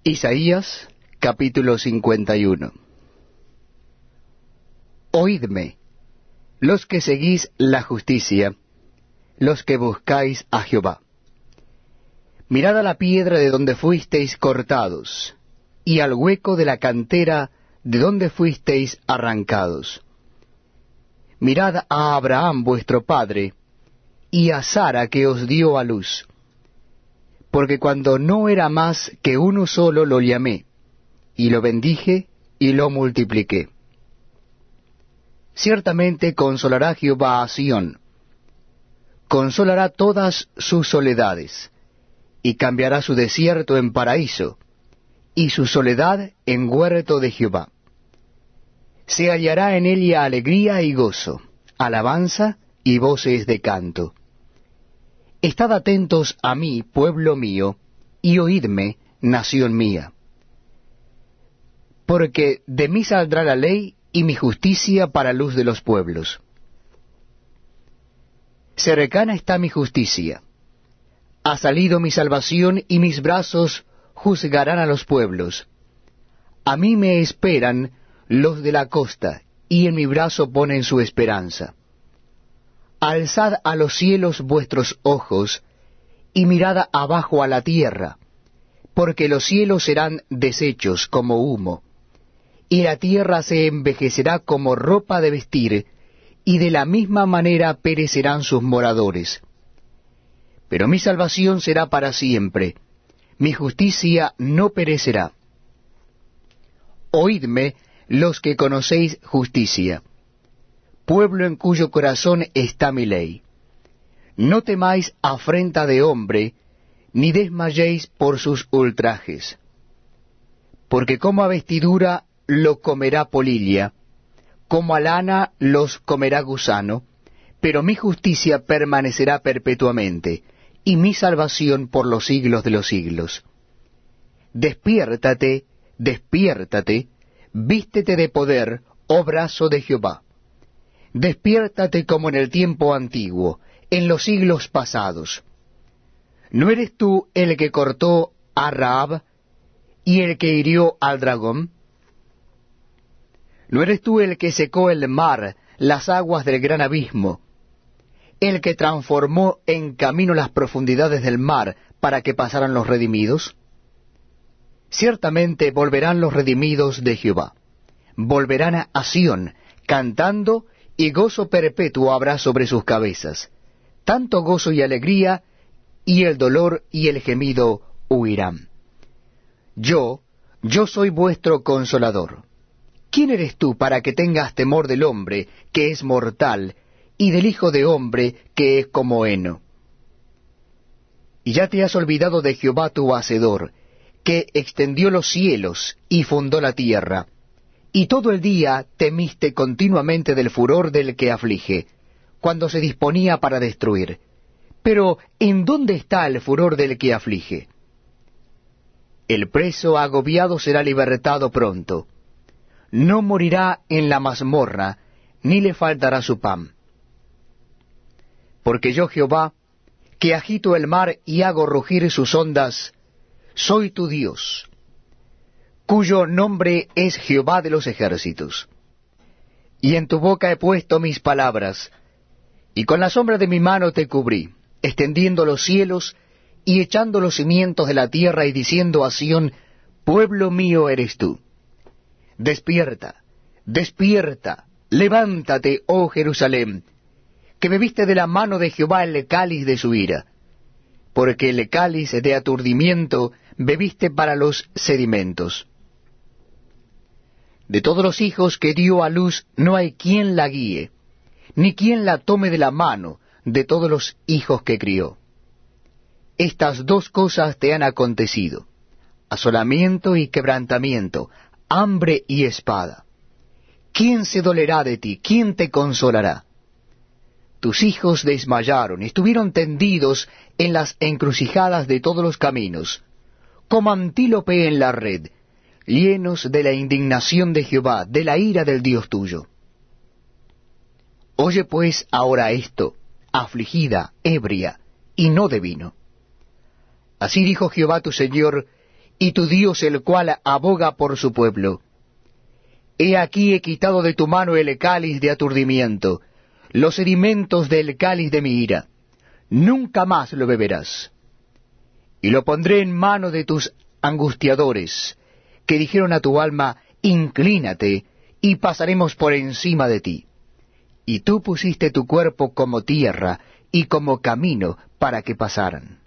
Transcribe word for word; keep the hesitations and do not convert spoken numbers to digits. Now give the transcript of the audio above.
Isaías capítulo cincuenta y uno. Oídme, los que seguís la justicia, los que buscáis a Jehová. Mirad a la piedra de donde fuisteis cortados, y al hueco de la cantera de donde fuisteis arrancados. Mirad a Abraham vuestro padre, y a Sara que os dio a luz. Porque cuando no era más que uno solo lo llamé, y lo bendije y lo multipliqué. Ciertamente consolará Jehová a Sión, consolará todas sus soledades, y cambiará su desierto en paraíso, y su soledad en huerto de Jehová. Se hallará en ella alegría y gozo, alabanza y voces de canto. Estad atentos a mí, pueblo mío, y oídme, nación mía. Porque de mí saldrá la ley y mi justicia para luz de los pueblos. Cercana está mi justicia. Ha salido mi salvación y mis brazos juzgarán a los pueblos. A mí me esperan los de la costa, y en mi brazo ponen su esperanza. Alzad a los cielos vuestros ojos, y mirad abajo a la tierra, porque los cielos serán deshechos como humo, y la tierra se envejecerá como ropa de vestir, y de la misma manera perecerán sus moradores. Pero mi salvación será para siempre, mi justicia no perecerá. Oídme los que conocéis justicia, pueblo en cuyo corazón está mi ley. No temáis afrenta de hombre, ni desmayéis por sus ultrajes. Porque como a vestidura lo comerá polilla, como a lana los comerá gusano, pero mi justicia permanecerá perpetuamente, y mi salvación por los siglos de los siglos. Despiértate, despiértate, vístete de poder, oh brazo de Jehová. Despiértate como en el tiempo antiguo, en los siglos pasados. ¿No eres tú el que cortó a Rahab y el que hirió al dragón? ¿No eres tú el que secó el mar, las aguas del gran abismo, el que transformó en camino las profundidades del mar para que pasaran los redimidos? Ciertamente volverán los redimidos de Jehová, volverán a Sión, cantando, y gozo perpetuo habrá sobre sus cabezas, tanto gozo y alegría, y el dolor y el gemido huirán. Yo, yo soy vuestro consolador. ¿Quién eres tú para que tengas temor del hombre, que es mortal, y del hijo de hombre, que es como heno? Y ya te has olvidado de Jehová tu Hacedor, que extendió los cielos y fundó la tierra, y todo el día temiste continuamente del furor del que aflige, cuando se disponía para destruir. Pero, ¿en dónde está el furor del que aflige? El preso agobiado será libertado pronto. No morirá en la mazmorra, ni le faltará su pan. Porque yo, Jehová, que agito el mar y hago rugir sus ondas, soy tu Dios, cuyo nombre es Jehová de los ejércitos. Y en tu boca he puesto mis palabras, y con la sombra de mi mano te cubrí, extendiendo los cielos y echando los cimientos de la tierra y diciendo a Sión, pueblo mío eres tú. Despierta, despierta, levántate, oh Jerusalén, que bebiste de la mano de Jehová el cáliz de su ira, porque el cáliz de aturdimiento bebiste para los sedimentos. De todos los hijos que dio a luz no hay quien la guíe, ni quien la tome de la mano de todos los hijos que crió. Estas dos cosas te han acontecido, asolamiento y quebrantamiento, hambre y espada. ¿Quién se dolerá de ti? ¿Quién te consolará? Tus hijos desmayaron, estuvieron tendidos en las encrucijadas de todos los caminos, como antílope en la red, llenos de la indignación de Jehová, de la ira del Dios tuyo. Oye pues ahora esto, afligida, ebria, y no de vino. Así dijo Jehová tu Señor, y tu Dios el cual aboga por su pueblo. He aquí he quitado de tu mano el cáliz de aturdimiento, los sedimentos del cáliz de mi ira. Nunca más lo beberás. Y lo pondré en mano de tus angustiadores, que dijeron a tu alma, inclínate, y pasaremos por encima de ti. Y tú pusiste tu cuerpo como tierra, y como camino para que pasaran.